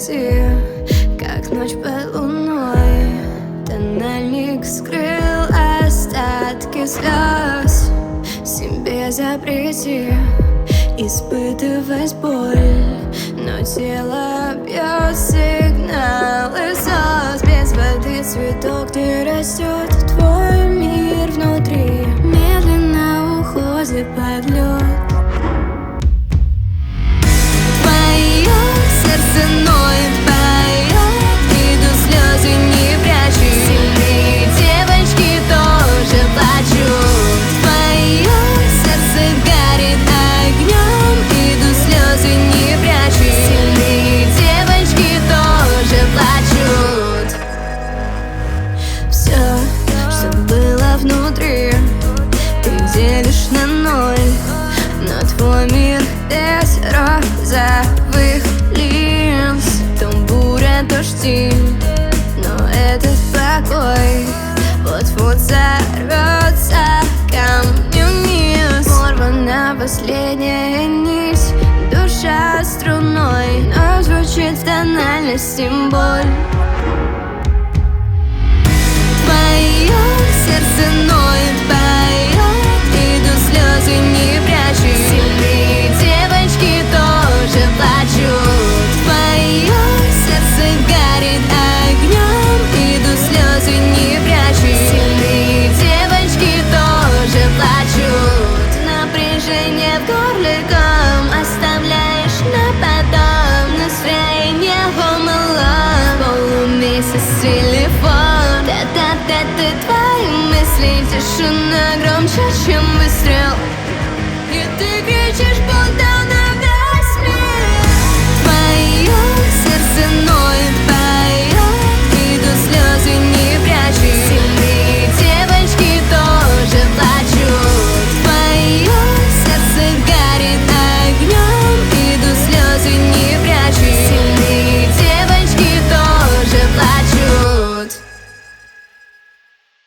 закрытии, как ночь под луной. Тональник скрыл остатки слез. Себе запрети испытывать боль, но тело бьет сигналы СОС. Без воды цветок не растет, твой мир внутри медленно уходит под лед. Твое сердце ноет, поет, идут слезы, не прячи. Сильные девочки тоже плачут. Твое сердце горит огнем, идут слезы, не прячи. Сильные девочки тоже плачут. Все, что было внутри, ты делишь на ноль, но твой мир без розовых линз. То буря, то штиль, но этот покой вот-вот сорвется камнем вниз. Порвана последняя нить, душа струной, но звучит в тональности боль. Твое сердце ноет, поет, идут слезы, не прячи. Сильные девочки тоже плачут. Твое сердце горит огнем, идут слезы, не прячи. Сильные девочки тоже плачут. Напряжение в горле ком оставляешь на потом. Настроение помыло, полумесяц телефон. Да-да-да-да, твои мысли, тишина громче, чем выстрел. И ты кричишь.